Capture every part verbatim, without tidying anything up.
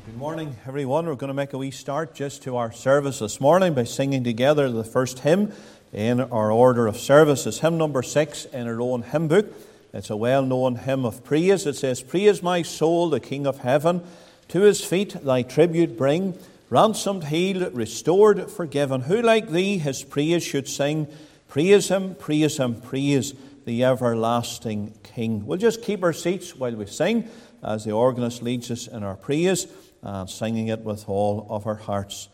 Good morning, everyone. We're going to make a wee start just to our service this morning by singing together the first hymn in our order of service. It's hymn number six in our own hymn book. It's a well-known hymn of praise. It says, "Praise my soul, the King of heaven. To his feet thy tribute bring. Ransomed, healed, restored, forgiven. Who like thee his praise should sing? Praise him, praise him, praise the everlasting King." We'll just keep our seats while we sing as the organist leads us in our praise and singing it with all of our hearts.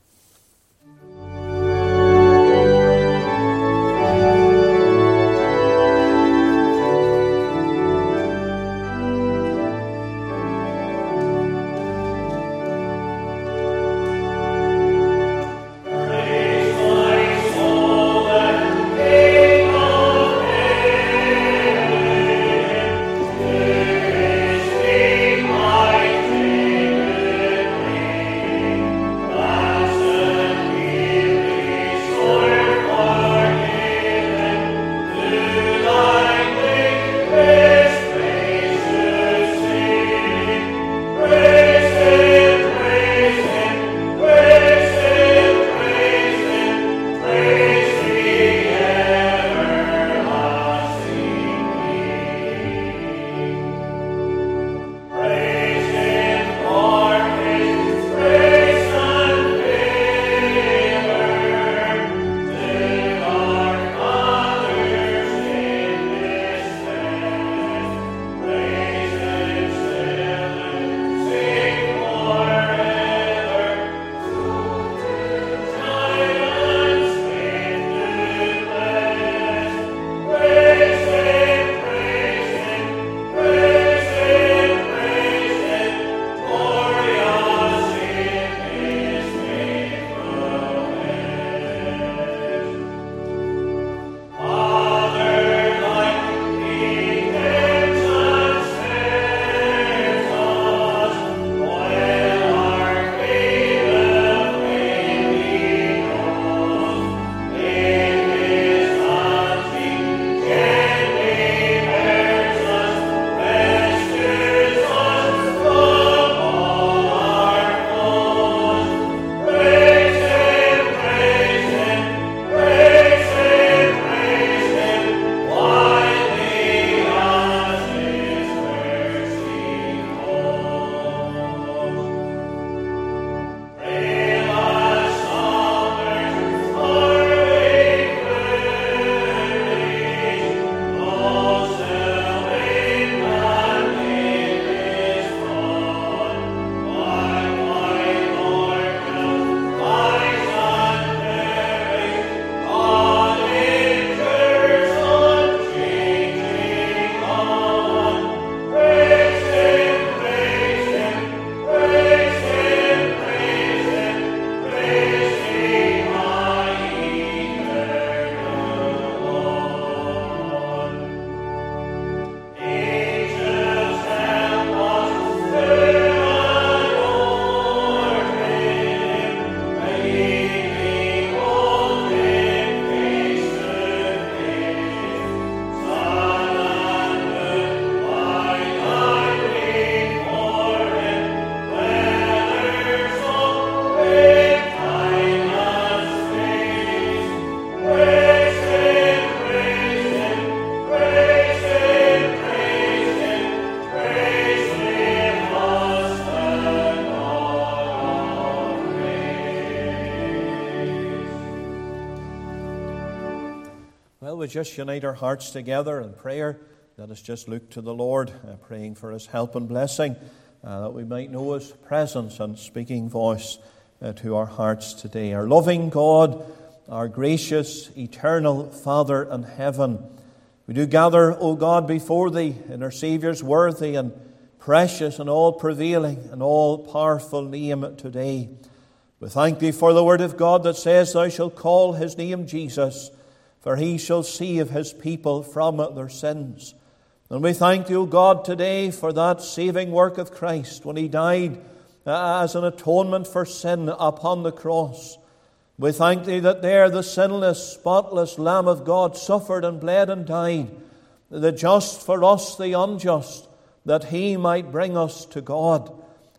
Just unite our hearts together in prayer. Let us just look to the Lord, uh, praying for His help and blessing, uh, that we might know His presence and speaking voice uh, to our hearts today. Our loving God, our gracious, eternal Father in heaven, we do gather, O God, before Thee in our Saviour's worthy and precious and all-prevailing and all-powerful name today. We thank Thee for the Word of God that says, Thou shalt call His name Jesus, for He shall save His people from their sins. And we thank Thee, O God, today for that saving work of Christ when He died as an atonement for sin upon the cross. We thank Thee that there the sinless, spotless Lamb of God suffered and bled and died, the just for us, the unjust, that He might bring us to God.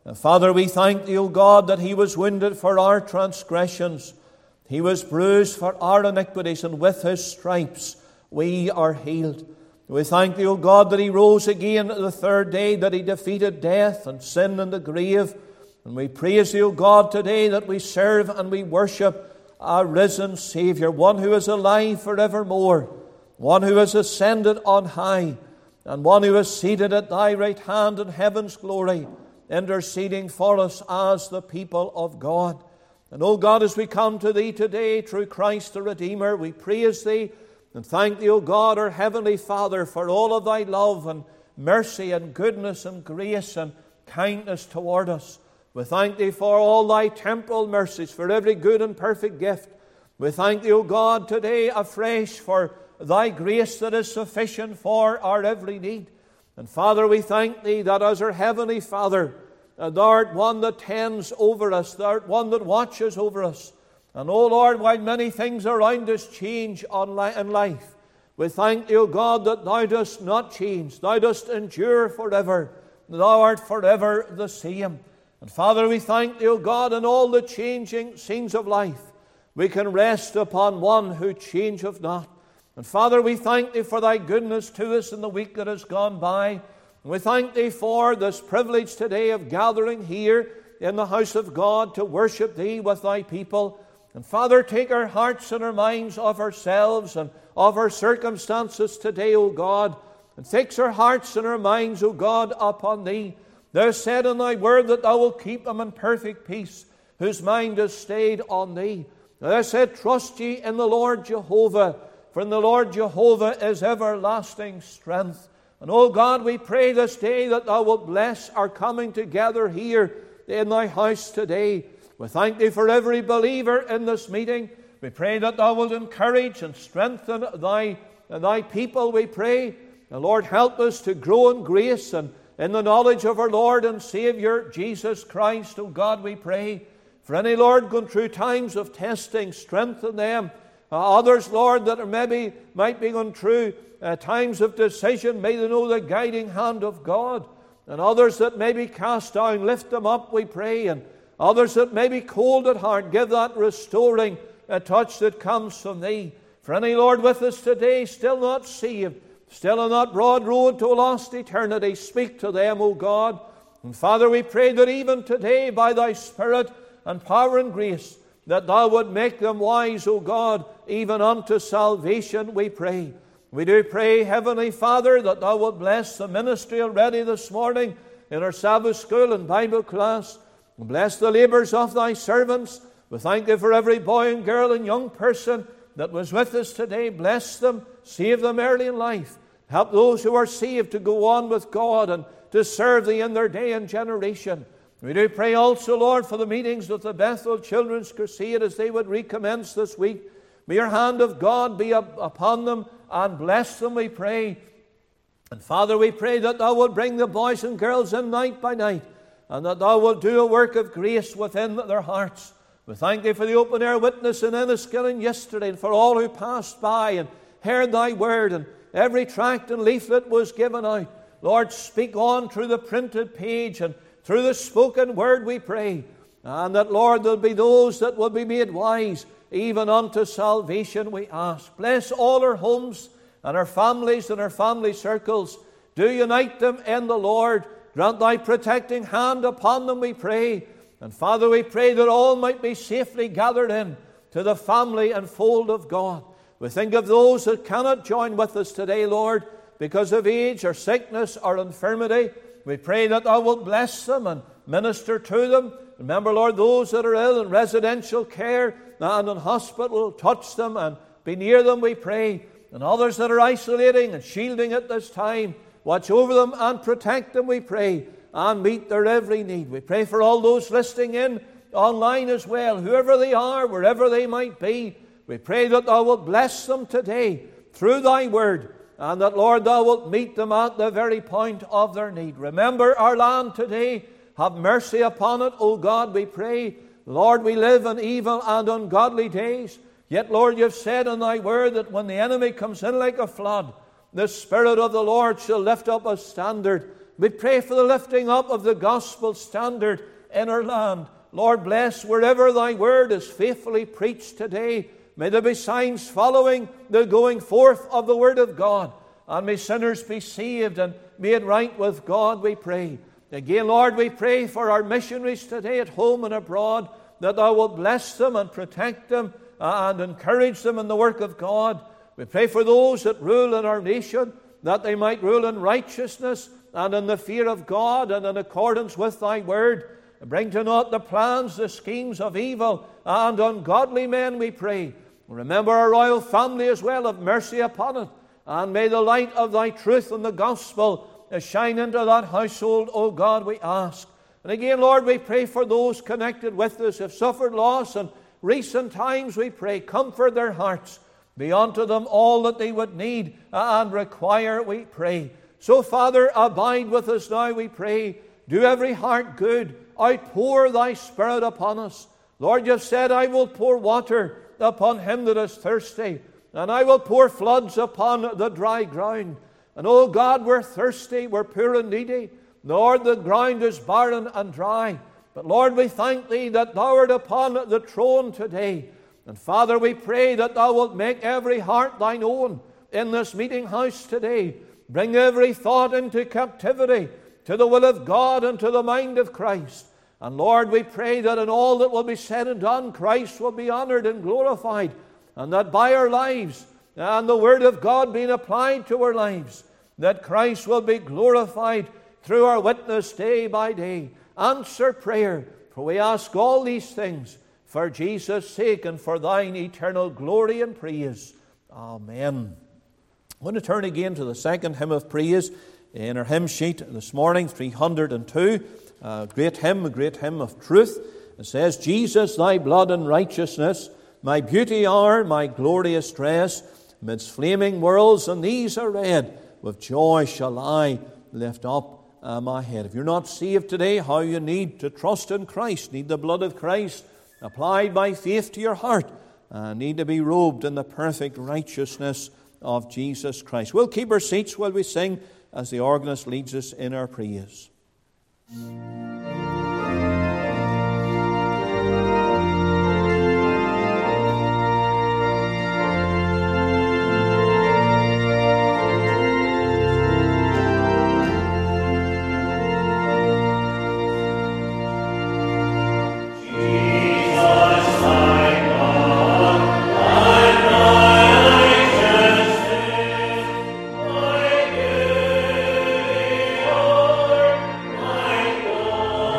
And Father, we thank Thee, O God, that He was wounded for our transgressions. He was bruised for our iniquities, and with His stripes we are healed. We thank Thee, O God, that He rose again the third day, that He defeated death and sin and the grave. And we praise Thee, O God, today that we serve and we worship our risen Saviour, one who is alive forevermore, one who has ascended on high, and one who is seated at Thy right hand in heaven's glory, interceding for us as the people of God. And, O God, as we come to Thee today through Christ the Redeemer, we praise Thee and thank Thee, O God, our Heavenly Father, for all of Thy love and mercy and goodness and grace and kindness toward us. We thank Thee for all Thy temporal mercies, for every good and perfect gift. We thank Thee, O God, today afresh for Thy grace that is sufficient for our every need. And Father, we thank Thee that as our Heavenly Father, uh, Thou art one that tends over us, Thou art one that watches over us. And, O Lord, while many things around us change on li- in life, we thank Thee, O God, that Thou dost not change. Thou dost endure forever. Thou art forever the same. And Father, we thank Thee, O God, in all the changing scenes of life, we can rest upon one who changeth not. And Father, we thank Thee for Thy goodness to us in the week that has gone by. And we thank Thee for this privilege today of gathering here in the house of God to worship Thee with Thy people. And Father, take our hearts and our minds off ourselves and of our circumstances today, O God, and fix our hearts and our minds, O God, upon Thee. Thou said in Thy word that Thou wilt keep them in perfect peace, whose mind is stayed on Thee. Thou said, trust ye in the Lord Jehovah, for in the Lord Jehovah is everlasting strength. And, O God, we pray this day that Thou wilt bless our coming together here in Thy house today. We thank Thee for every believer in this meeting. We pray that Thou wilt encourage and strengthen Thy, thy people, we pray. And Lord, help us to grow in grace and in the knowledge of our Lord and Saviour, Jesus Christ. O God, we pray. For any, Lord, going through times of testing, strengthen them. Uh, others, Lord, that are maybe might be going through uh, times of decision, may they know the guiding hand of God. And others that may be cast down, lift them up, we pray. And others that may be cold at heart, give that restoring uh, touch that comes from Thee. For any, Lord, with us today, still not saved, still on that broad road to a lost eternity, speak to them, O God. And Father, we pray that even today, by Thy Spirit and power and grace, that Thou would make them wise, O God, even unto salvation, we pray. We do pray, Heavenly Father, that Thou wilt bless the ministry already this morning in our Sabbath school and Bible class. And bless the labours of Thy servants. We thank Thee for every boy and girl and young person that was with us today. Bless them, save them early in life. Help those who are saved to go on with God and to serve Thee in their day and generation. We do pray also, Lord, for the meetings of the Bethel Children's Crusade as they would recommence this week. May Your hand of God be up upon them and bless them, we pray. And Father, we pray that Thou wilt bring the boys and girls in night by night, and that Thou wilt do a work of grace within their hearts. We thank Thee for the open-air witness in Enniskillen yesterday, and for all who passed by and heard Thy word, and every tract and leaflet was given out. Lord, speak on through the printed page and through the spoken word, we pray. And that, Lord, there'll be those that will be made wise, even unto salvation, we ask. Bless all our homes and our families and our family circles. Do unite them in the Lord. Grant Thy protecting hand upon them, we pray. And Father, we pray that all might be safely gathered in to the family and fold of God. We think of those that cannot join with us today, Lord, because of age or sickness or infirmity. We pray that Thou wilt bless them and minister to them. Remember, Lord, those that are ill in residential care and in hospital, touch them and be near them, we pray. And others that are isolating and shielding at this time, watch over them and protect them, we pray, and meet their every need. We pray for all those listening in online as well, whoever they are, wherever they might be. We pray that Thou wilt bless them today through Thy word, and that, Lord, Thou wilt meet them at the very point of their need. Remember our land today. Have mercy upon it, O God, we pray. Lord, we live in evil and ungodly days. Yet, Lord, You've said in Thy word that when the enemy comes in like a flood, the Spirit of the Lord shall lift up a standard We pray for the lifting up of the gospel standard in our land. Lord, bless wherever thy word is faithfully preached today. May there be signs following the going forth of the word of God. And may sinners be saved and made right with God, we pray. Again, Lord, we pray for our missionaries today at home and abroad, that thou wilt bless them and protect them and encourage them in the work of God. We pray for those that rule in our nation, that they might rule in righteousness and in the fear of God and in accordance with thy word. Bring to naught the plans, the schemes of evil and ungodly men, we pray. Remember our royal family as well, have mercy upon it. And may the light of thy truth and the gospel shine into that household, O God, we ask. And again, Lord, we pray for those connected with us who have suffered loss in recent times, we pray. Comfort their hearts. Be unto them all that they would need and require, we pray. So, Father, abide with us now, we pray. Do every heart good. Outpour thy Spirit upon us. Lord, you have said, I will pour water upon him that is thirsty, and I will pour floods upon the dry ground. And, oh God, we're thirsty, we're poor and needy. Lord, the ground is barren and dry. But, Lord, we thank thee that thou art upon the throne today. And, Father, we pray that thou wilt make every heart thine own in this meeting house today. Bring every thought into captivity to the will of God and to the mind of Christ. And Lord, we pray that in all that will be said and done, Christ will be honored and glorified, and that by our lives and the word of God being applied to our lives, that Christ will be glorified through our witness day by day. Answer prayer, for we ask all these things for Jesus' sake and for thine eternal glory and praise. Amen. I want to turn again to the second hymn of praise in our hymn sheet this morning, three hundred two. A great hymn, a great hymn of truth. It says, Jesus, thy blood and righteousness, my beauty are, my glorious dress, midst flaming worlds, and these are red. With joy shall I lift up uh, my head. If you're not saved today, how you need to trust in Christ, need the blood of Christ applied by faith to your heart, uh, need to be robed in the perfect righteousness of Jesus Christ. We'll keep our seats while we sing as the organist leads us in our praise. Oh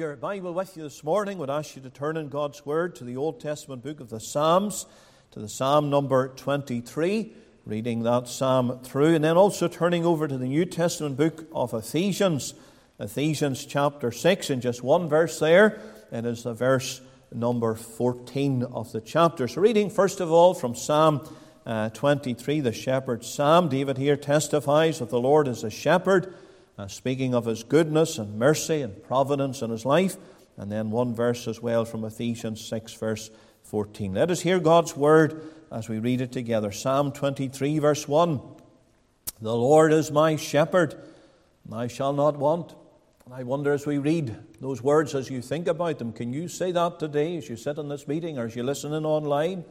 your Bible with you this morning, would ask you to turn in God's Word to the Old Testament book of the Psalms, to the Psalm number twenty-three, reading that psalm through, and then also turning over to the New Testament book of Ephesians, Ephesians chapter six, and just one verse there. It is the verse number fourteen of the chapter. So reading first of all from Psalm uh, twenty-three, the shepherd's psalm. David here testifies that the Lord is a shepherd, uh, speaking of his goodness and mercy and providence in his life. And then one verse as well from Ephesians six, verse fourteen. Let us hear God's word as we read it together. Psalm twenty-three, verse one. The Lord is my shepherd, and I shall not want. And I wonder, as we read those words, as you think about them, can you say that today as you sit in this meeting or as you listen in online?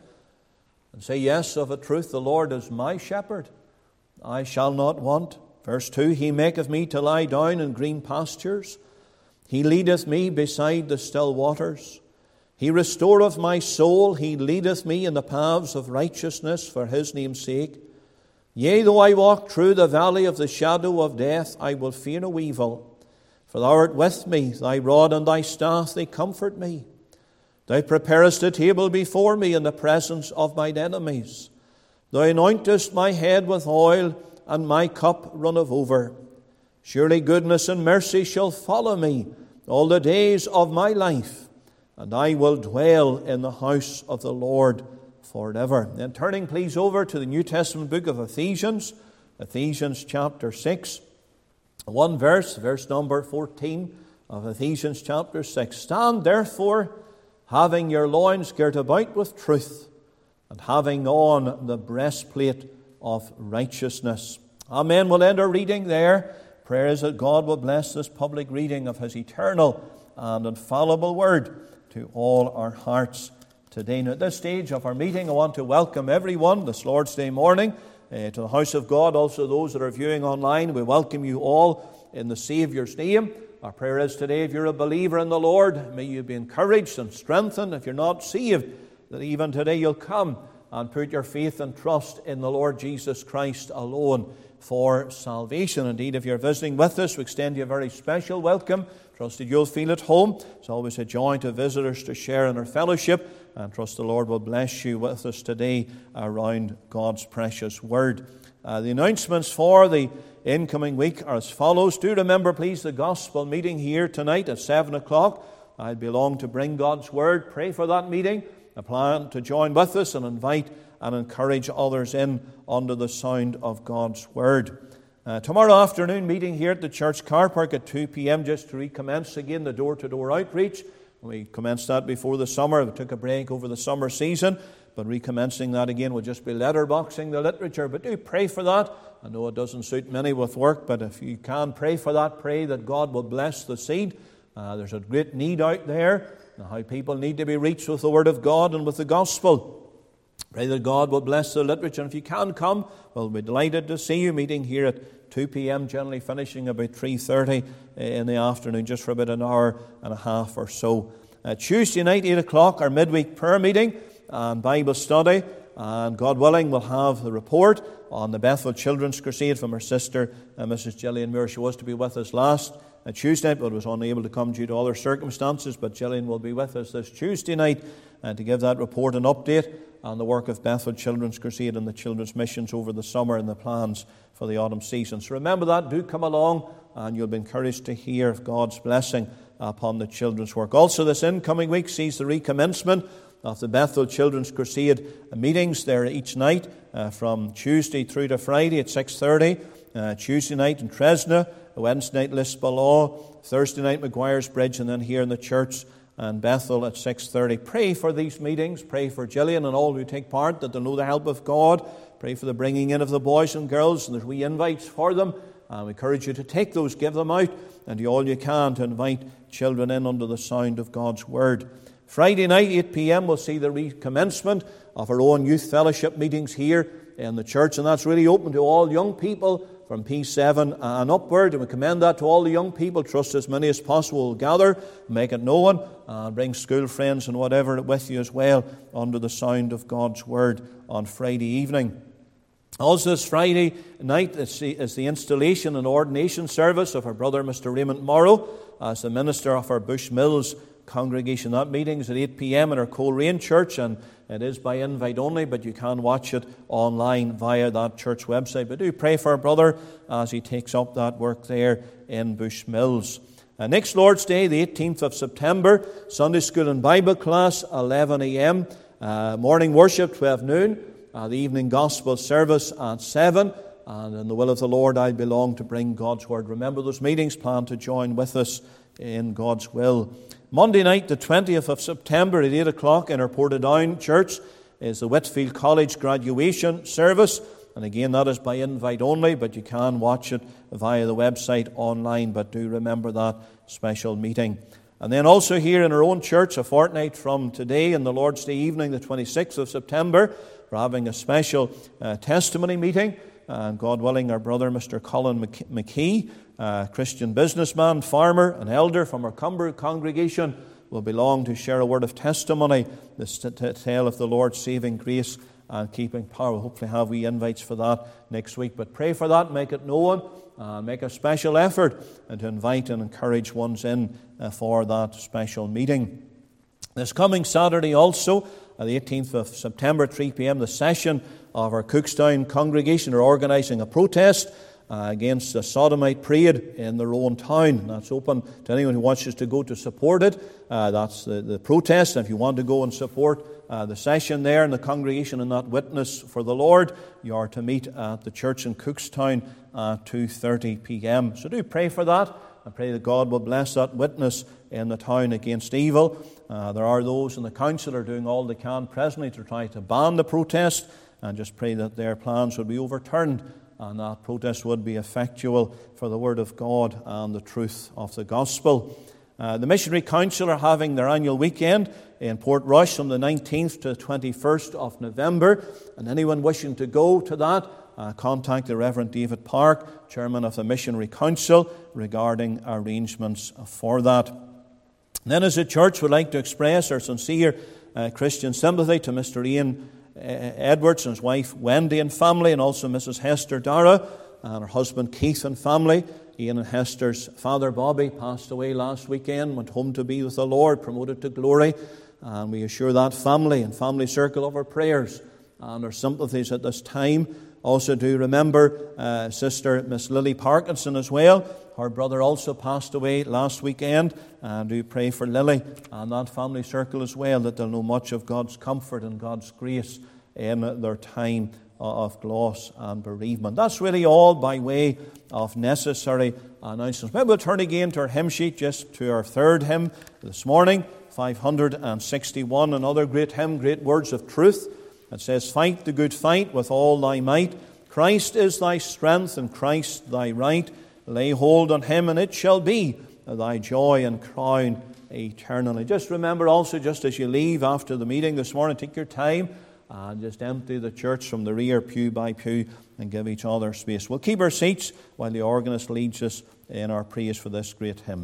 And say, yes, of a truth, the Lord is my shepherd, I shall not want. Verse two, He maketh me to lie down in green pastures. He leadeth me beside the still waters. He restoreth my soul. He leadeth me in the paths of righteousness for His name's sake. Yea, though I walk through the valley of the shadow of death, I will fear no evil. For thou art with me, thy rod and thy staff, they comfort me. Thou preparest a table before me in the presence of mine enemies. Thou anointest my head with oil, and my cup runneth over. Surely goodness and mercy shall follow me all the days of my life, and I will dwell in the house of the Lord forever. Then turning please over to the New Testament book of Ephesians, Ephesians chapter six. One verse, verse number fourteen of Ephesians chapter six. Stand therefore, having your loins girt about with truth, and having on the breastplate of righteousness. Amen. We'll end our reading there. Prayer is that God will bless this public reading of His eternal and infallible word to all our hearts today. Now, at this stage of our meeting, I want to welcome everyone this Lord's Day morning Uh, to the house of God, also those that are viewing online. We welcome you all in the Saviour's name. Our prayer is today, if you're a believer in the Lord, may you be encouraged and strengthened. If you're not saved, that even today you'll come and put your faith and trust in the Lord Jesus Christ alone for salvation. Indeed, if you're visiting with us, we extend you a very special welcome. Trust that you'll feel at home. It's always a joy to visitors to share in our fellowship, and trust the Lord will bless you with us today around God's precious word. Uh, the announcements for the incoming week are as follows. Do remember, please, the gospel meeting here tonight at seven o'clock. I belong to bring God's word. Pray for that meeting. I plan to join with us and invite and encourage others in under the sound of God's word. Uh, tomorrow afternoon, meeting here at the church car park at two p.m. just to recommence again the door-to-door outreach. We commenced that before the summer. We took a break over the summer season, but recommencing that again will just be letterboxing the literature. But do pray for that. I know it doesn't suit many with work, but if you can pray for that, pray that God will bless the seed. Uh, there's a great need out there, and how people need to be reached with the Word of God and with the gospel. Pray that God will bless the literature. And if you can come, we'll be delighted to see you, meeting here at two p.m., generally finishing about three thirty in the afternoon, just for about an hour and a half or so. Uh, Tuesday night, eight o'clock, our midweek prayer meeting and Bible study. And God willing, we'll have the report on the Bethel Children's Crusade from our sister, uh, Missus Gillian Muir. She was to be with us last uh, Tuesday night, but was unable to come due to other circumstances. But Gillian will be with us this Tuesday night uh, to give that report and update on the work of Bethel Children's Crusade and the children's missions over the summer and the plans for the autumn season. So remember that. Do come along, and you'll be encouraged to hear of God's blessing upon the children's work. Also, this incoming week sees the recommencement of the Bethel Children's Crusade meetings there each night uh, from Tuesday through to Friday at six thirty. Uh, Tuesday night in Tresna, Wednesday night Lisbalaw, Thursday night Maguire's Bridge, and then here in the church and Bethel at six thirty. Pray for these meetings. Pray for Gillian and all who take part, that they'll know the help of God. Pray for the bringing in of the boys and girls, and there's wee invites for them. I encourage you to take those, give them out, and do all you can to invite children in under the sound of God's word. Friday night, eight p.m., we'll see the recommencement of our own youth fellowship meetings here in the church, and that's really open to all young people from P seven and upward, and we commend that to all the young people. Trust as many as possible will gather, make it known, and bring school friends and whatever with you as well under the sound of God's word on Friday evening. Also this Friday night is the, is the installation and ordination service of our brother Mister Raymond Morrow as the minister of our Bushmills congregation. That meeting is at eight p.m. in our Coleraine Church, and it is by invite only, but you can watch it online via that church website. But do pray for our brother as he takes up that work there in Bushmills. Uh, next Lord's Day, the eighteenth of September, Sunday School and Bible class, eleven a.m. Uh, morning worship, twelve noon. Uh, the evening gospel service at seven. And in the will of the Lord, I belong to bring God's Word. Remember those meetings, plan to join with us in God's will. Monday night, the twentieth of September at eight o'clock in our Portadown Church is the Whitfield College graduation service. And again, that is by invite only, but you can watch it via the website online. But do remember that special meeting. And then also here in our own church, a fortnight from today, in the Lord's Day evening, the twenty-sixth of September, we're having a special uh, testimony meeting. And God willing, our brother, Mister Colin McKee, a Christian businessman, farmer, and elder from our Cumber congregation, will belong to share a word of testimony, the tale of the Lord's saving grace and keeping power. We'll hopefully have wee invites for that next week. But pray for that, make it known, uh, make a special effort and to invite and encourage ones in uh, for that special meeting. This coming Saturday also, uh, the eighteenth of September, three p.m., the session of our Cookstown congregation are organising a protest uh, against the sodomite parade in their own town. That's open to anyone who wishes to go to support it. Uh, that's the, the protest. And if you want to go and support uh, the session there in the congregation and that witness for the Lord, you are to meet at the church in Cookstown at two thirty p.m. So do pray for that. I pray that God will bless that witness in the town against evil. Uh, there are those in the council who are doing all they can presently to try to ban the protest, and just pray that their plans would be overturned and that protest would be effectual for the Word of God and the truth of the gospel. Uh, the Missionary Council are having their annual weekend in Portrush from the nineteenth to the twenty-first of November, and anyone wishing to go to that, uh, contact the Reverend David Park, Chairman of the Missionary Council, regarding arrangements for that. Then as a church, we'd like to express our sincere uh, Christian sympathy to Mister Ian Edwards and his wife Wendy and family, and also Missus Hester Dara and her husband Keith and family. Ian and Hester's father Bobby passed away last weekend, went home to be with the Lord, promoted to glory, and we assure that family and family circle of our prayers and our sympathies at this time. Also do remember uh, Sister Miss Lily Parkinson as well. Her brother also passed away last weekend, and do pray for Lily and that family circle as well, that they'll know much of God's comfort and God's grace in their time of gloss and bereavement. That's really all by way of necessary announcements. Maybe we'll turn again to our hymn sheet, just to our third hymn this morning, five hundred sixty-one, another great hymn, Great Words of Truth. It says, "Fight the good fight with all thy might. Christ is thy strength and Christ thy right. Lay hold on him and it shall be thy joy and crown eternally." Just remember also, just as you leave after the meeting this morning, take your time and just empty the church from the rear pew by pew and give each other space. We'll keep our seats while the organist leads us in our praise for this great hymn.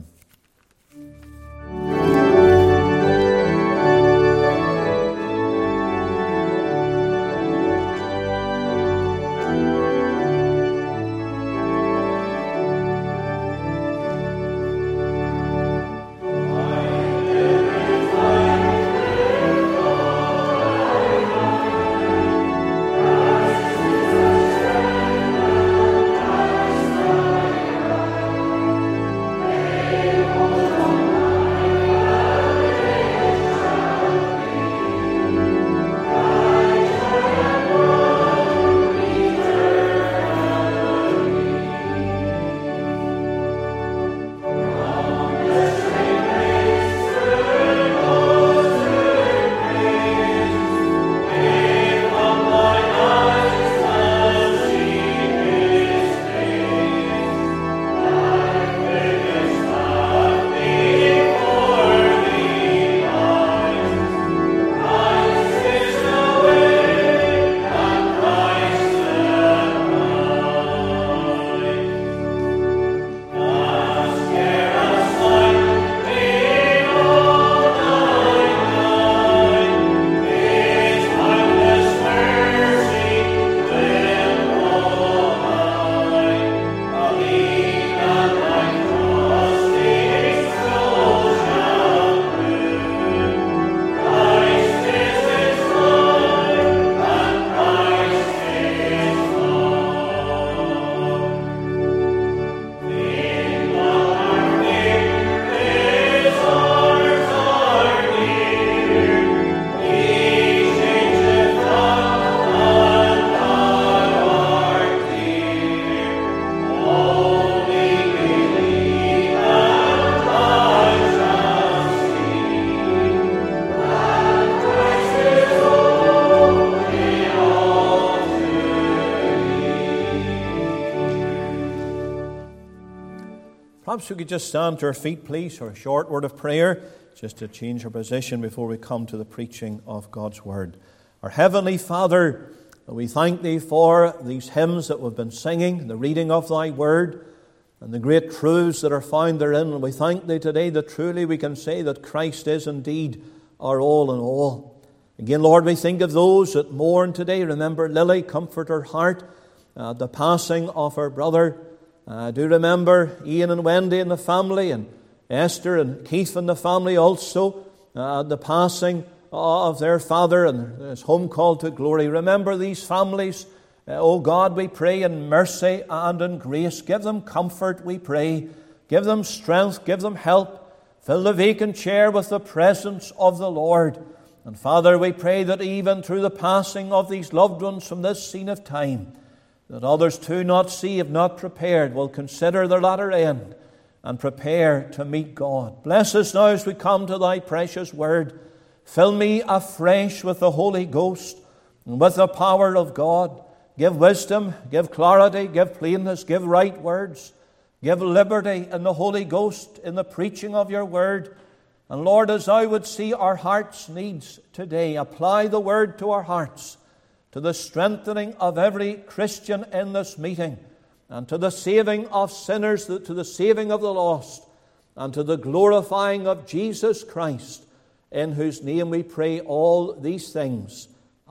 Amen. Perhaps we could just stand to our feet, please, for a short word of prayer, just to change our position before we come to the preaching of God's Word. Our Heavenly Father, we thank Thee for these hymns that we've been singing, the reading of Thy Word, and the great truths that are found therein. And we thank Thee today that truly we can say that Christ is indeed our all in all. Again, Lord, we think of those that mourn today. Remember Lily, comfort her heart, uh, the passing of her brother. I uh, do remember Ian and Wendy and the family, and Esther and Keith and the family also, uh, the passing of their father and his home called to glory. Remember these families. Uh, oh God, we pray in mercy and in grace. Give them comfort, we pray. Give them strength, give them help. Fill the vacant chair with the presence of the Lord. And Father, we pray that even through the passing of these loved ones from this scene of time, that others too not saved, not prepared, will consider their latter end and prepare to meet God. Bless us now as we come to Thy precious Word. Fill me afresh with the Holy Ghost and with the power of God. Give wisdom, give clarity, give plainness, give right words. Give liberty in the Holy Ghost in the preaching of Your Word. And Lord, as I would see our hearts' needs today, apply the Word to our hearts, to the strengthening of every Christian in this meeting, and to the saving of sinners, to the saving of the lost, and to the glorifying of Jesus Christ, in whose name we pray all these things.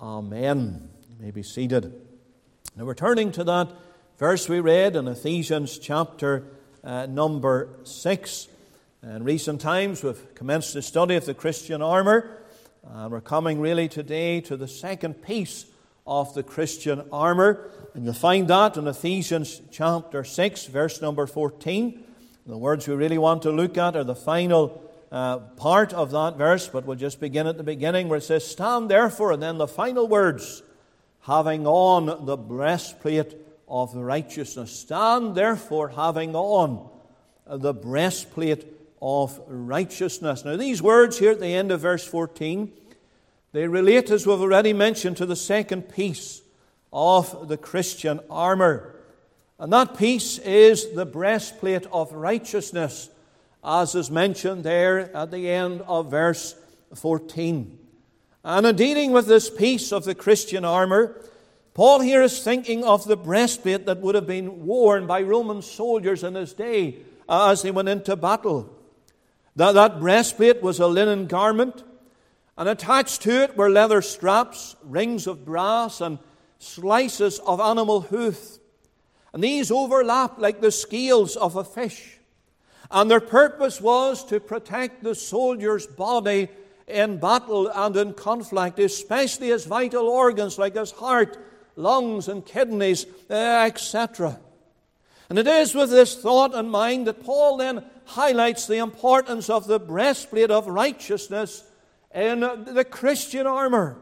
Amen. You may be seated. Now we're turning to that verse we read in Ephesians chapter uh, number six. In recent times we've commenced the study of the Christian armour, and we're coming really today to the second piece of the Christian armour. And you'll find that in Ephesians chapter six, verse number fourteen. The words we really want to look at are the final uh, part of that verse, but we'll just begin at the beginning where it says, "Stand therefore," and then the final words, "having on the breastplate of righteousness." Stand therefore, having on the breastplate of righteousness. Now these words here at the end of verse fourteen, they relate, as we've already mentioned, to the second piece of the Christian armour. And that piece is the breastplate of righteousness, as is mentioned there at the end of verse fourteen. And in dealing with this piece of the Christian armour, Paul here is thinking of the breastplate that would have been worn by Roman soldiers in his day as they went into battle. That, that breastplate was a linen garment, and attached to it were leather straps, rings of brass, and slices of animal hoof. And these overlapped like the scales of a fish. And their purpose was to protect the soldier's body in battle and in conflict, especially his vital organs like his heart, lungs, and kidneys, et cetera. And it is with this thought in mind that Paul then highlights the importance of the breastplate of righteousness in the Christian armour.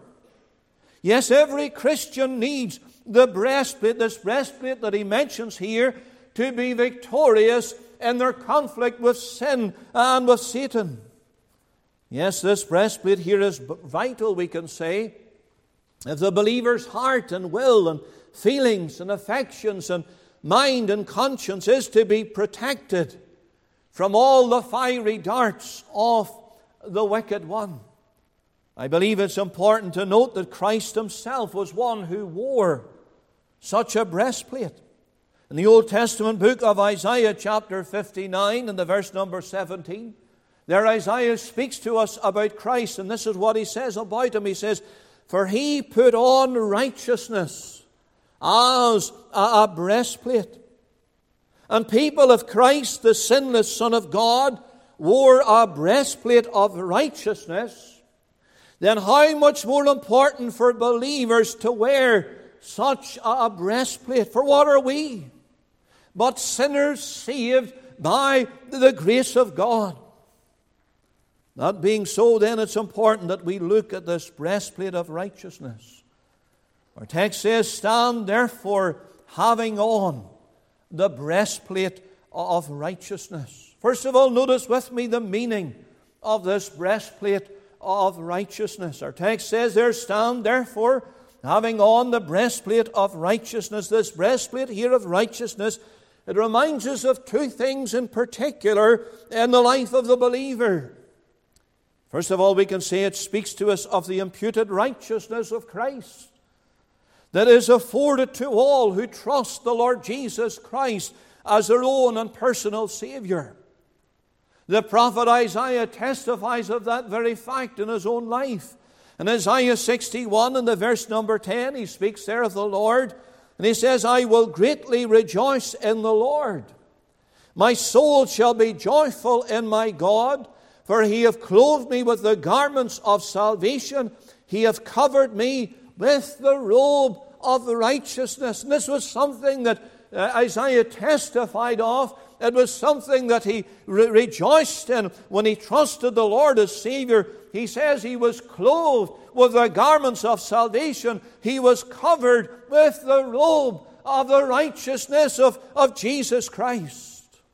Yes, every Christian needs the breastplate, this breastplate that he mentions here, to be victorious in their conflict with sin and with Satan. Yes, this breastplate here is vital, we can say, if the believer's heart and will and feelings and affections and mind and conscience is to be protected from all the fiery darts of the wicked one. I believe it's important to note that Christ Himself was one who wore such a breastplate. In the Old Testament book of Isaiah chapter fifty-nine and the verse number seventeen, there Isaiah speaks to us about Christ, and this is what he says about Him. He says, "For He put on righteousness as a breastplate." And people, if Christ, the sinless Son of God, wore a breastplate of righteousness, then how much more important for believers to wear such a breastplate? For what are we but sinners saved by the grace of God? That being so, then it's important that we look at this breastplate of righteousness. Our text says, "Stand therefore, having on the breastplate of righteousness." First of all, notice with me the meaning of this breastplate of righteousness. Our text says there, "Stand therefore, having on the breastplate of righteousness." This breastplate here of righteousness it reminds us of two things in particular in the life of the believer. First of all, we can say it speaks to us of the imputed righteousness of Christ that is afforded to all who trust the Lord Jesus Christ as their own and personal Savior. The prophet Isaiah testifies of that very fact in his own life. In Isaiah sixty-one, in the verse number ten, he speaks there of the Lord, and he says, I will greatly rejoice in the Lord. My soul shall be joyful in my God, for he hath clothed me with the garments of salvation. He hath covered me with the robe of righteousness. And this was something that uh, Isaiah testified of. It was something that he re- rejoiced in when he trusted the Lord as Savior. He says he was clothed with the garments of salvation. He was covered with the robe of the righteousness of, of Jesus Christ.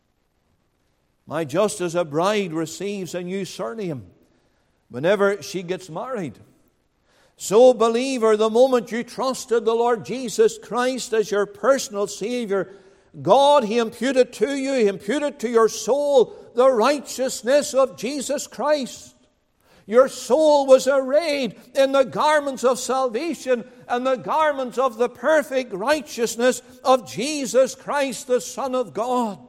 My, just as a bride receives a new surname whenever she gets married, so, believer, the moment you trusted the Lord Jesus Christ as your personal Savior, God, He imputed to you, He imputed to your soul the righteousness of Jesus Christ. Your soul was arrayed in the garments of salvation and the garments of the perfect righteousness of Jesus Christ, the Son of God.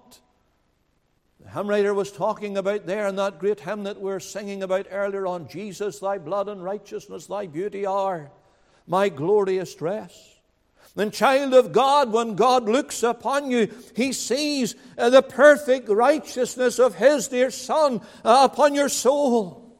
The hymn writer was talking about there in that great hymn that we were singing about earlier on, Jesus, thy blood and righteousness, thy beauty are my glorious dress. And child of God, when God looks upon you, He sees uh, the perfect righteousness of His dear Son uh, upon your soul.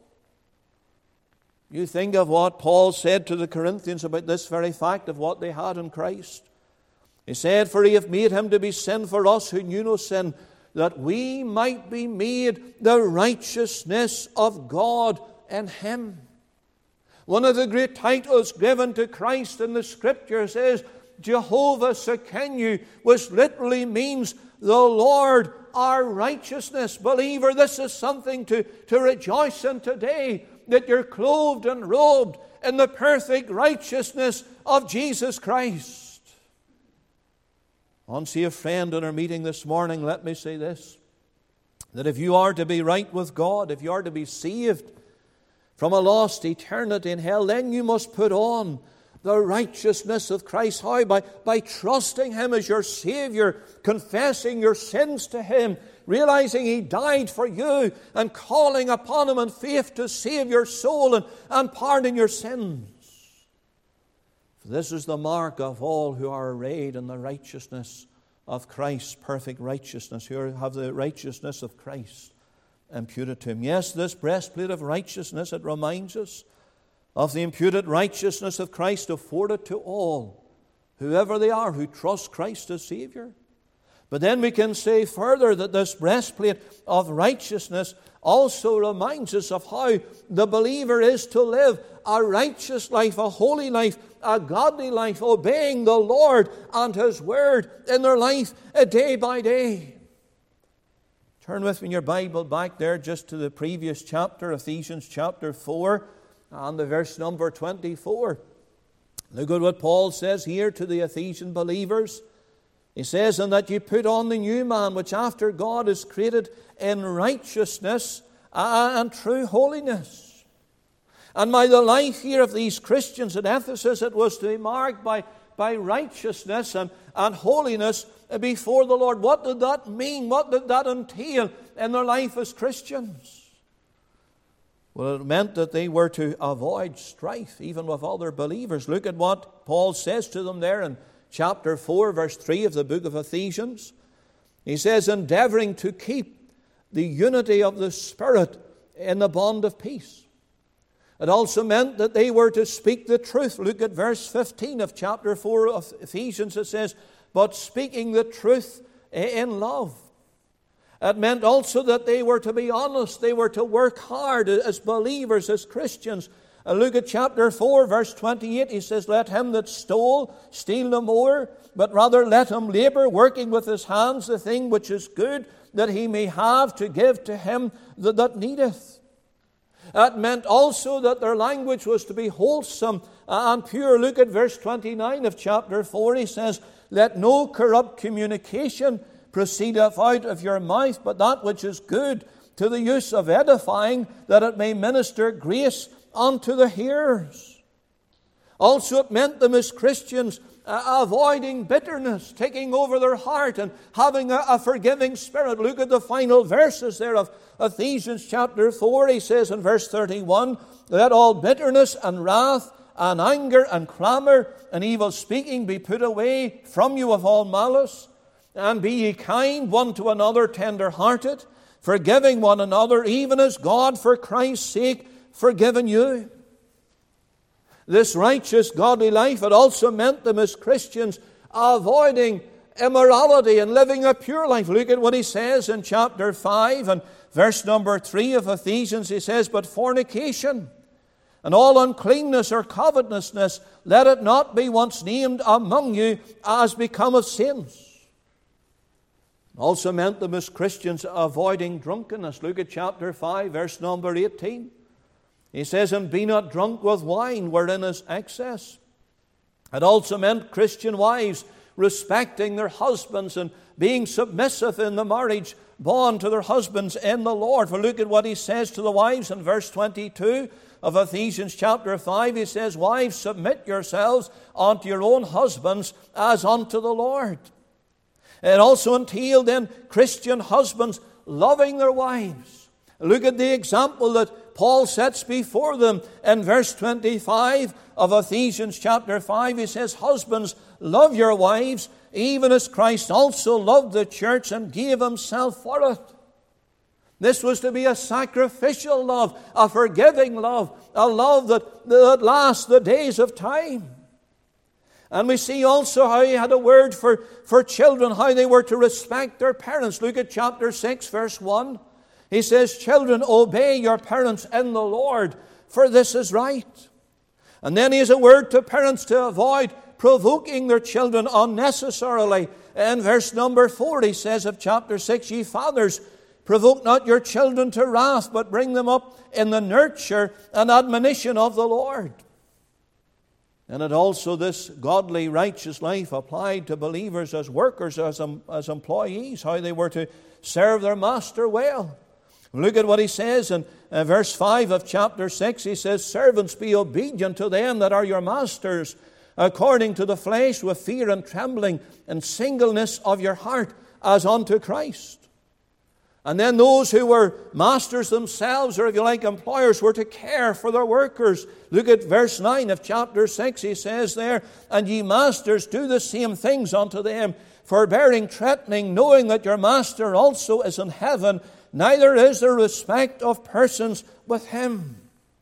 You think of what Paul said to the Corinthians about this very fact of what they had in Christ. He said, for He hath made Him to be sin for us who knew no sin, that we might be made the righteousness of God in Him. One of the great titles given to Christ in the Scriptures is Jehovah Sekenu, which literally means the Lord our righteousness. Believer, this is something to, to rejoice in today, that you're clothed and robed in the perfect righteousness of Jesus Christ. Once a friend in our meeting this morning, let me say this, that if you are to be right with God, if you are to be saved from a lost eternity in hell, then you must put on the righteousness of Christ. How? By, by trusting Him as your Savior, confessing your sins to Him, realizing He died for you, and calling upon Him in faith to save your soul and, and pardon your sins. For this is the mark of all who are arrayed in the righteousness of Christ, perfect righteousness, who have the righteousness of Christ imputed to Him. Yes, this breastplate of righteousness, it reminds us of the imputed righteousness of Christ afforded to all, whoever they are, who trust Christ as Savior. But then we can say further that this breastplate of righteousness also reminds us of how the believer is to live a righteous life, a holy life, a godly life, obeying the Lord and His Word in their life day by day. Turn with me in your Bible back there just to the previous chapter, Ephesians chapter four, and the verse number twenty-four. Look at what Paul says here to the Ephesian believers. He says, and that you put on the new man, which after God is created in righteousness and true holiness. And by the life here of these Christians at Ephesus, it was to be marked by, by righteousness and, and holiness before the Lord. What did that mean? What did that entail in their life as Christians? Well, it meant that they were to avoid strife, even with other believers. Look at what Paul says to them there in chapter four, verse three of the book of Ephesians. He says, endeavoring to keep the unity of the Spirit in the bond of peace. It also meant that they were to speak the truth. Look at verse fifteen of chapter four of Ephesians. It says, but speaking the truth in love. It meant also that they were to be honest. They were to work hard as believers, as Christians. And look at chapter four, verse twenty-eight. He says, let him that stole steal no more, but rather let him labor, working with his hands the thing which is good, that he may have to give to him that, that needeth. It meant also that their language was to be wholesome and pure. Look at verse twenty-nine of chapter four. He says, let no corrupt communication proceedeth out of your mouth, but that which is good to the use of edifying, that it may minister grace unto the hearers. Also it meant them as Christians uh, avoiding bitterness, taking over their heart and having a, a forgiving spirit. Look at the final verses there of Ephesians chapter four. He says in verse thirty-one, let all bitterness and wrath and anger and clamour and evil speaking be put away from you with all malice. And be ye kind one to another, tender-hearted, forgiving one another, even as God for Christ's sake forgiven you. This righteous, godly life, it also meant them as Christians avoiding immorality and living a pure life. Look at what he says in chapter five and verse number three of Ephesians. He says, but fornication and all uncleanness or covetousness, let it not be once named among you as becometh saints. Also meant them as Christians avoiding drunkenness. Look at chapter five, verse number eighteen. He says, and be not drunk with wine, wherein is excess. It also meant Christian wives respecting their husbands and being submissive in the marriage bond to their husbands in the Lord. For look at what he says to the wives in verse twenty-two of Ephesians chapter five. He says, wives, submit yourselves unto your own husbands as unto the Lord. It also entailed then Christian husbands loving their wives. Look at the example that Paul sets before them in verse twenty-five of Ephesians chapter five. He says, husbands, love your wives, even as Christ also loved the church and gave himself for it. This was to be a sacrificial love, a forgiving love, a love that, that lasts the days of time. And we see also how he had a word for, for children, how they were to respect their parents. Look at chapter six, verse one. He says, children, obey your parents in the Lord, for this is right. And then he has a word to parents to avoid provoking their children unnecessarily. In verse number four, he says of chapter six, ye fathers, provoke not your children to wrath, but bring them up in the nurture and admonition of the Lord. And it also, this godly, righteous life applied to believers as workers, as, as employees, how they were to serve their master well. Look at what he says in uh, verse five of chapter six. He says, servants, be obedient to them that are your masters, according to the flesh, with fear and trembling, and singleness of your heart, as unto Christ. And then those who were masters themselves, or if you like, employers, were to care for their workers. Look at verse nine of chapter six. He says there, and ye masters, do the same things unto them, forbearing, threatening, knowing that your master also is in heaven, neither is there respect of persons with him.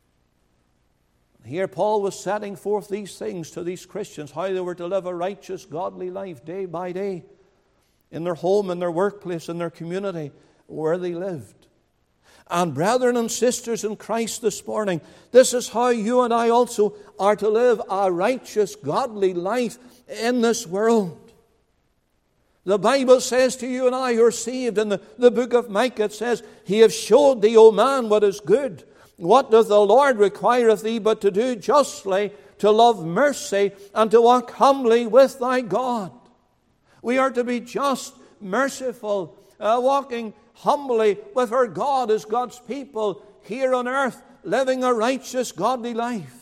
Here Paul was setting forth these things to these Christians, how they were to live a righteous, godly life day by day, in their home, in their workplace, in their community, where they lived. And brethren and sisters in Christ this morning, this is how you and I also are to live a righteous, godly life in this world. The Bible says to you and I who are saved in the, the book of Micah, it says, he hath showed thee, O man, what is good. What doth the Lord require of thee but to do justly, to love mercy, and to walk humbly with thy God? We are to be just, merciful, uh, walking humbly with our God as God's people here on earth, living a righteous, godly life.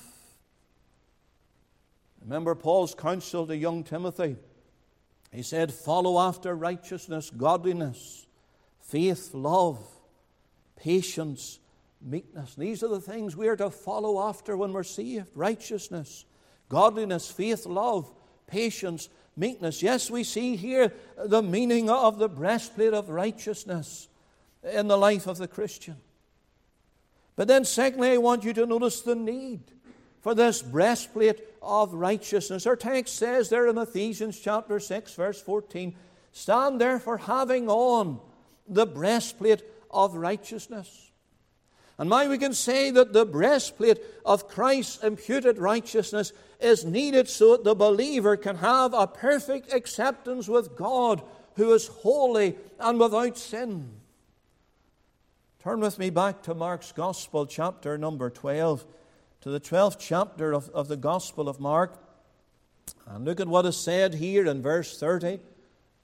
Remember Paul's counsel to young Timothy. He said, follow after righteousness, godliness, faith, love, patience, meekness. These are the things we are to follow after when we're saved. Righteousness, godliness, faith, love, patience, meekness. Yes, we see here the meaning of the breastplate of righteousness in the life of the Christian. But then secondly, I want you to notice the need for this breastplate of righteousness. Our text says there in Ephesians chapter six, verse fourteen, stand therefore having on the breastplate of righteousness. And now we can say that the breastplate of Christ's imputed righteousness is needed so that the believer can have a perfect acceptance with God, who is holy and without sin. Turn with me back to Mark's Gospel, chapter number twelve, to the twelfth chapter of, of the Gospel of Mark. And look at what is said here in verse thirty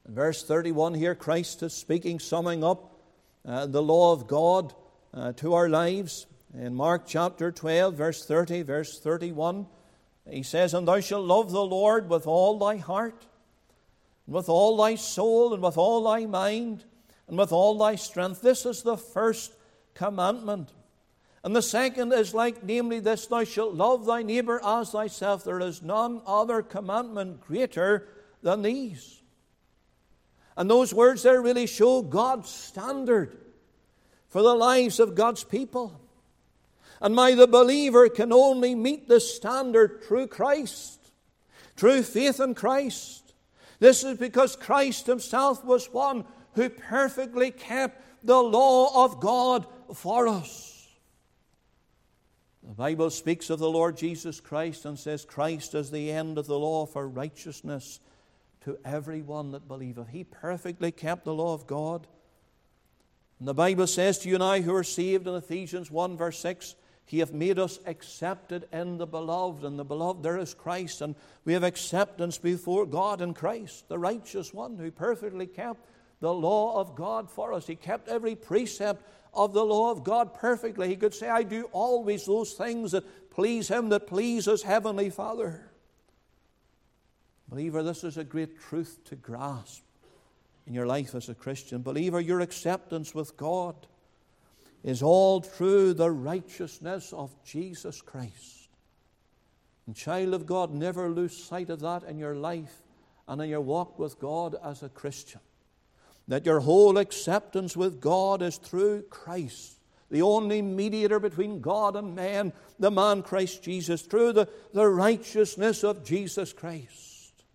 In verse thirty-one here, Christ is speaking, summing up uh, the law of God uh, to our lives. In Mark chapter twelve, verse thirty, verse thirty-one, he says, "And thou shalt love the Lord with all thy heart, and with all thy soul, and with all thy mind, and with all thy strength." This is the first commandment. And the second is like, namely this, "Thou shalt love thy neighbor as thyself." There is none other commandment greater than these. And those words there really show God's standard for the lives of God's people. And my, the believer can only meet this standard through Christ, through faith in Christ. This is because Christ himself was one who perfectly kept the law of God for us. The Bible speaks of the Lord Jesus Christ and says, "Christ is the end of the law for righteousness to everyone that believeth." He perfectly kept the law of God. And the Bible says to you and I who are saved in Ephesians one verse six, "He hath made us accepted in the beloved." And the beloved there is Christ. And we have acceptance before God in Christ, the righteous one who perfectly kept the law of God for us. He kept every precept of the law of God perfectly. He could say, "I do always those things that please Him, that please His Heavenly Father." Believer, this is a great truth to grasp in your life as a Christian. Believer, your acceptance with God is all through the righteousness of Jesus Christ. And child of God, never lose sight of that in your life and in your walk with God as a Christian. That your whole acceptance with God is through Christ, the only mediator between God and man, the man Christ Jesus, through the, the righteousness of Jesus Christ.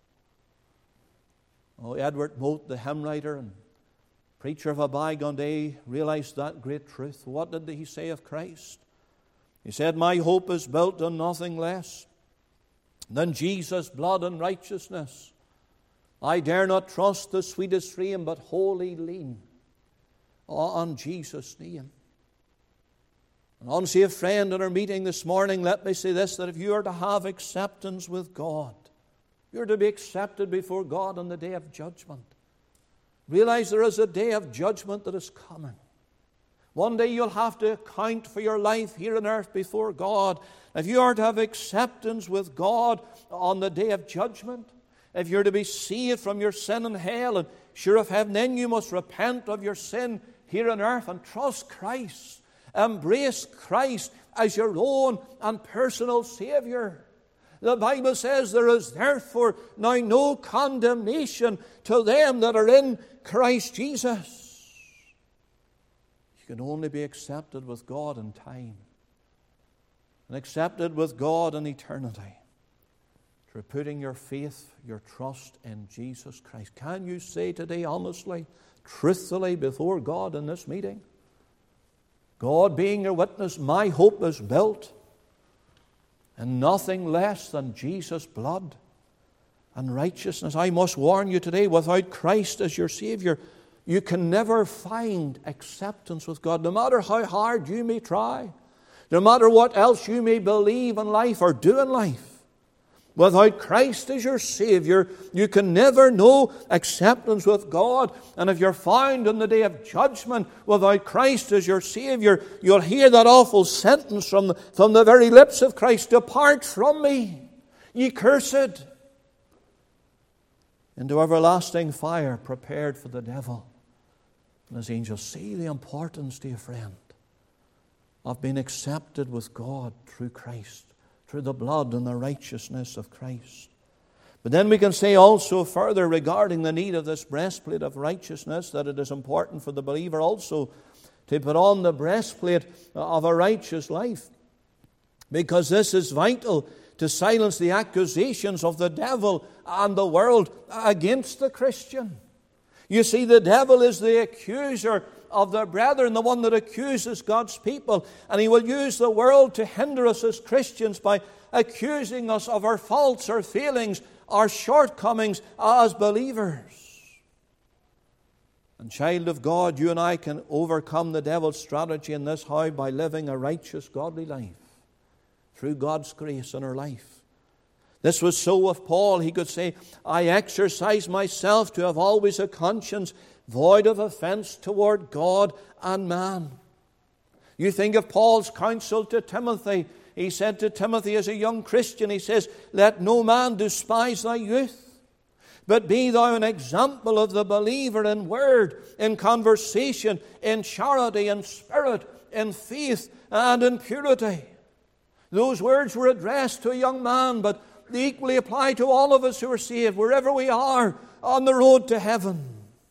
Oh, Edward Mote, the hymn writer and preacher of a bygone day, realized that great truth. What did he say of Christ? He said, "My hope is built on nothing less than Jesus' blood and righteousness. I dare not trust the sweetest frame, but wholly lean on Jesus' name." And unsaved friend, in our meeting this morning, let me say this, that if you are to have acceptance with God, you're to be accepted before God on the day of judgment. Realize there is a day of judgment that is coming. One day you'll have to account for your life here on earth before God. If you are to have acceptance with God on the day of judgment, if you're to be saved from your sin in hell and sure of heaven, then you must repent of your sin here on earth and trust Christ. Embrace Christ as your own and personal Savior. The Bible says, "There is therefore now no condemnation to them that are in Christ Jesus." You can only be accepted with God in time and accepted with God in eternity through putting your faith, your trust in Jesus Christ. Can you say today honestly, truthfully before God in this meeting, God being your witness, my hope is built and nothing less than Jesus' blood and righteousness? I must warn you today, without Christ as your Savior, you can never find acceptance with God, no matter how hard you may try, no matter what else you may believe in life or do in life. Without Christ as your Savior, you can never know acceptance with God. And if you're found on the day of judgment without Christ as your Savior, you'll hear that awful sentence from the, from the very lips of Christ, "Depart from me, ye cursed, into everlasting fire prepared for the devil and his angels." See the importance, dear friend, of being accepted with God through Christ, through the blood and the righteousness of Christ. But then we can say also further regarding the need of this breastplate of righteousness, that it is important for the believer also to put on the breastplate of a righteous life, because this is vital to silence the accusations of the devil and the world against the Christian. You see, the devil is the accuser of the brethren, the one that accuses God's people. And he will use the world to hinder us as Christians by accusing us of our faults, our failings, our shortcomings as believers. And child of God, you and I can overcome the devil's strategy in this how? By living a righteous, godly life through God's grace in our life. This was so of Paul. He could say, I exercise myself to have always a conscience void of offense toward God and man. You think of Paul's counsel to Timothy. He said to Timothy as a young Christian, he says, let no man despise thy youth, but be thou an example of the believer in word, in conversation, in charity, in spirit, in faith, and in purity. Those words were addressed to a young man, but they equally apply to all of us who are saved, wherever we are on the road to heaven.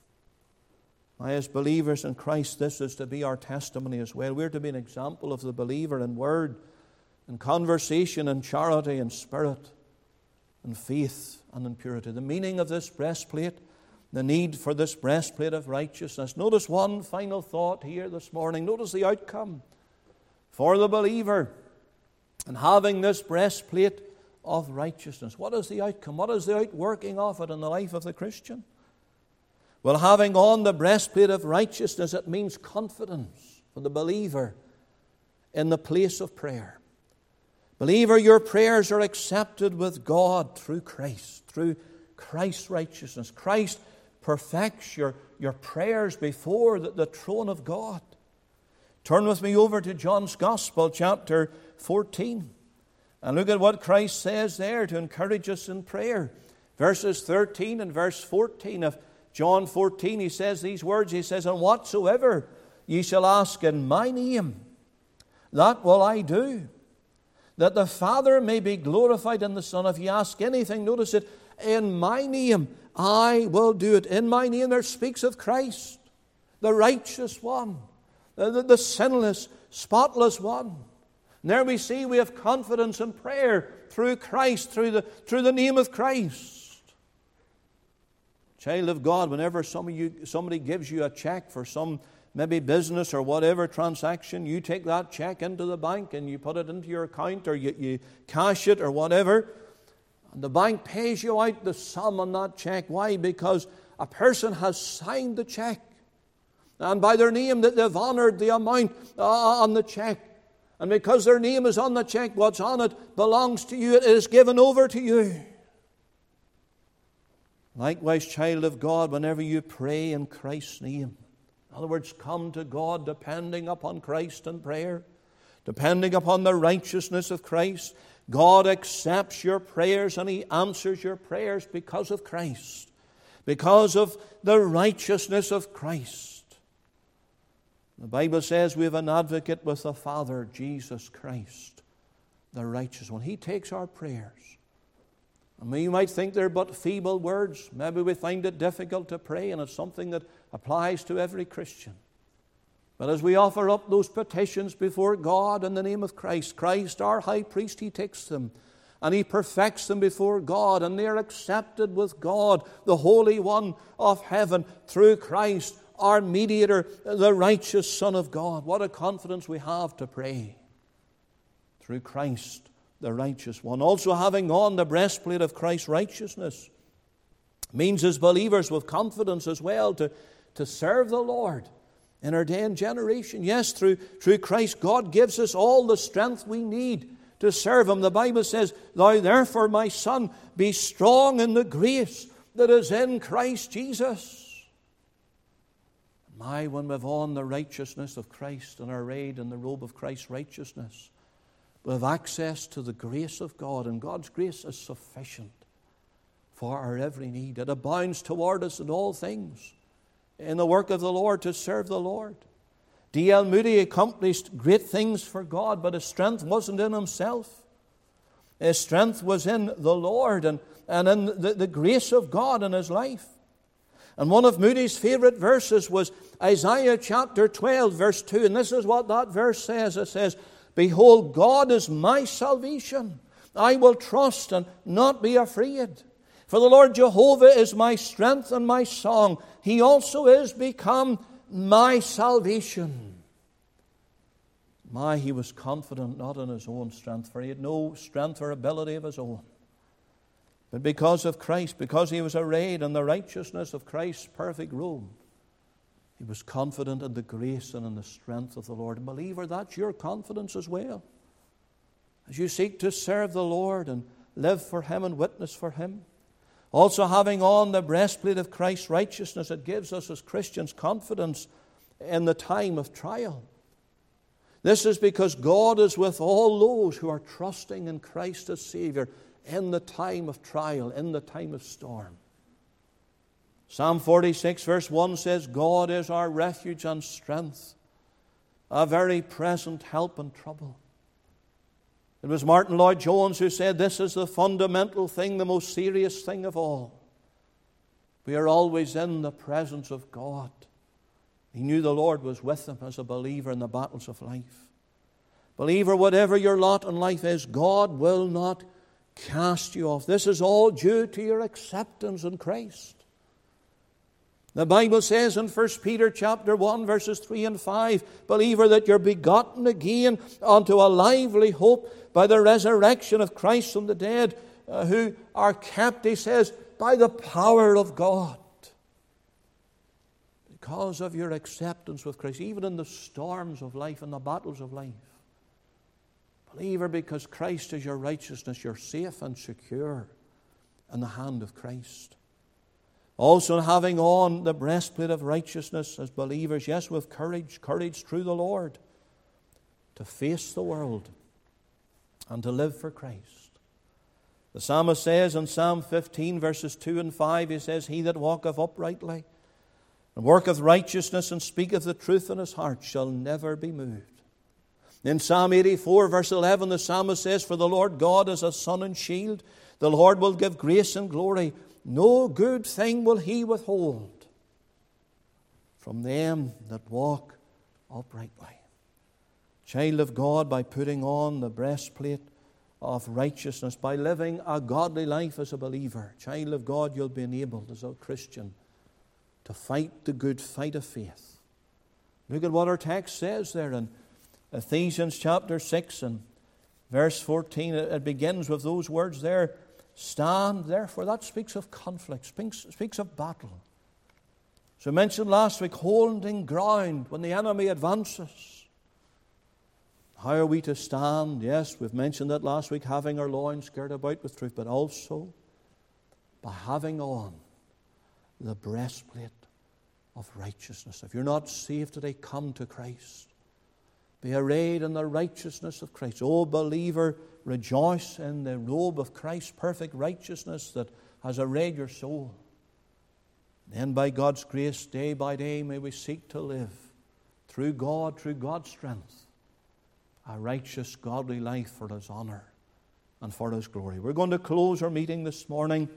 Now, as believers in Christ, this is to be our testimony as well. We're to be an example of the believer in word, in conversation, in charity, in spirit, in faith, and in purity. The meaning of this breastplate, the need for this breastplate of righteousness. Notice one final thought here this morning. Notice the outcome for the believer in having this breastplate of righteousness. What is the outcome? What is the outworking of it in the life of the Christian? Well, having on the breastplate of righteousness, it means confidence for the believer in the place of prayer. Believer, your prayers are accepted with God through Christ, through Christ's righteousness. Christ perfects your, your prayers before the, the throne of God. Turn with me over to John's Gospel, chapter fourteen. And look at what Christ says there to encourage us in prayer. Verses thirteen and verse fourteen of John fourteen, he says these words. He says, and whatsoever ye shall ask in my name, that will I do, that the Father may be glorified in the Son. If ye ask anything, notice it, in my name, I will do it. In my name, there speaks of Christ, the righteous one, the, the, the sinless, spotless one. And there we see we have confidence in prayer through Christ, through the, through the name of Christ. Child of God, whenever some of you, somebody gives you a check for some maybe business or whatever transaction, you take that check into the bank and you put it into your account, or you, you cash it or whatever, and the bank pays you out the sum on that check. Why? Because a person has signed the check, and by their name that they've honored the amount uh, on the check. And because their name is on the check, what's on it belongs to you. It is given over to you. Likewise, child of God, whenever you pray in Christ's name, in other words, come to God depending upon Christ in prayer, depending upon the righteousness of Christ, God accepts your prayers and He answers your prayers because of Christ, because of the righteousness of Christ. The Bible says we have an advocate with the Father, Jesus Christ, the righteous one. He takes our prayers. And you might think they're but feeble words. Maybe we find it difficult to pray, and it's something that applies to every Christian. But as we offer up those petitions before God in the name of Christ, Christ our high priest, He takes them and He perfects them before God, and they are accepted with God, the Holy One of heaven, through Christ, our mediator, the righteous Son of God. What a confidence we have to pray through Christ, the righteous one. Also, having on the breastplate of Christ's righteousness means as believers with confidence as well to, to serve the Lord in our day and generation. Yes, through, through Christ, God gives us all the strength we need to serve Him. The Bible says, thou therefore, my son, be strong in the grace that is in Christ Jesus. My, when we've on the righteousness of Christ and are arrayed in the robe of Christ's righteousness, we have access to the grace of God, and God's grace is sufficient for our every need. It abounds toward us in all things, in the work of the Lord, to serve the Lord. D L Moody accomplished great things for God, but his strength wasn't in himself. His strength was in the Lord and, and in the, the grace of God in his life. And one of Moody's favorite verses was Isaiah chapter twelve, verse two. And this is what that verse says. It says, behold, God is my salvation. I will trust and not be afraid. For the Lord Jehovah is my strength and my song. He also is become my salvation. My, he was confident not in his own strength, for he had no strength or ability of his own. But because of Christ, because he was arrayed in the righteousness of Christ's perfect robe, he was confident in the grace and in the strength of the Lord. Believer, that's your confidence as well. As you seek to serve the Lord and live for Him and witness for Him. Also having on the breastplate of Christ's righteousness, it gives us as Christians confidence in the time of trial. This is because God is with all those who are trusting in Christ as Savior in the time of trial, in the time of storm. Psalm forty-six verse one says, God is our refuge and strength, a very present help in trouble. It was Martin Lloyd-Jones who said, this is the fundamental thing, the most serious thing of all. We are always in the presence of God. He knew the Lord was with him as a believer in the battles of life. Believer, whatever your lot in life is, God will not cast you off. This is all due to your acceptance in Christ. The Bible says in First Peter chapter one, verses three and five, believer, that you're begotten again unto a lively hope by the resurrection of Christ from the dead, uh, who are kept, he says, by the power of God. Because of your acceptance with Christ, even in the storms of life and the battles of life. Believer, because Christ is your righteousness, you're safe and secure in the hand of Christ. Also having on the breastplate of righteousness as believers, yes, with courage, courage through the Lord, to face the world and to live for Christ. The psalmist says in Psalm fifteen, verses two and five, he says, he that walketh uprightly and worketh righteousness and speaketh the truth in his heart shall never be moved. In Psalm eighty-four, verse eleven, the psalmist says, for the Lord God is a sun and shield. The Lord will give grace and glory. No good thing will He withhold from them that walk uprightly. Child of God, by putting on the breastplate of righteousness, by living a godly life as a believer, child of God, you'll be enabled as a Christian to fight the good fight of faith. Look at what our text says there in Ephesians chapter six and verse fourteen. It begins with those words there. Stand, therefore. That speaks of conflict, speaks, speaks of battle. So I mentioned last week, holding ground when the enemy advances. How are we to stand? Yes, we've mentioned that last week, having our loins girt about with truth, but also by having on the breastplate of righteousness. If you're not saved today, come to Christ. Be arrayed in the righteousness of Christ. O believer, rejoice in the robe of Christ's perfect righteousness that has arrayed your soul. Then by God's grace, day by day, may we seek to live through God, through God's strength, a righteous, godly life for His honor and for His glory. We're going to close our meeting this morning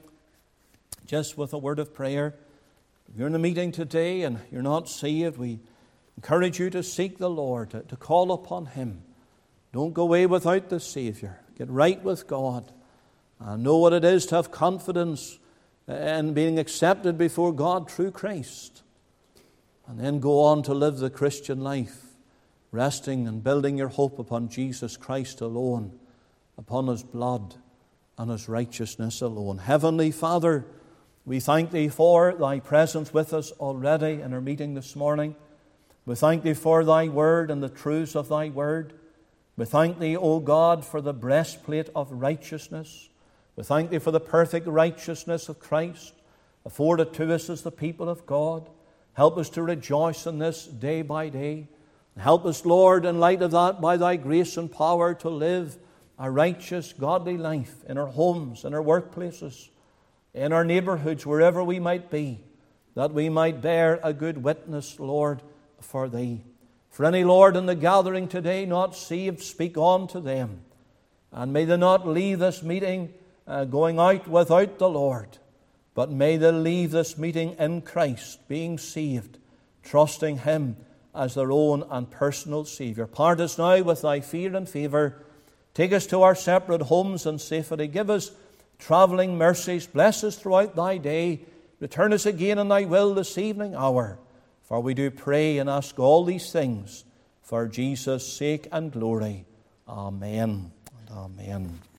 just with a word of prayer. If you're in the meeting today and you're not saved, we encourage you to seek the Lord, to, to call upon Him. Don't go away without the Savior. Get right with God and know what it is to have confidence in being accepted before God through Christ. And then go on to live the Christian life, resting and building your hope upon Jesus Christ alone, upon His blood and His righteousness alone. Heavenly Father, we thank Thee for Thy presence with us already in our meeting this morning. We thank Thee for Thy word and the truths of Thy word. We thank Thee, O God, for the breastplate of righteousness. We thank Thee for the perfect righteousness of Christ afforded to us as the people of God. Help us to rejoice in this day by day. Help us, Lord, in light of that, by Thy grace and power, to live a righteous, godly life in our homes, in our workplaces, in our neighborhoods, wherever we might be, that we might bear a good witness, Lord, for Thee. For any, Lord, in the gathering today not saved, speak on to them. And may they not leave this meeting uh, going out without the Lord, but may they leave this meeting in Christ, being saved, trusting Him as their own and personal Savior. Part us now with Thy fear and favour. Take us to our separate homes in safety. Give us travelling mercies. Bless us throughout Thy day. Return us again in Thy will this evening hour. For we do pray and ask all these things for Jesus' sake and glory. Amen and amen.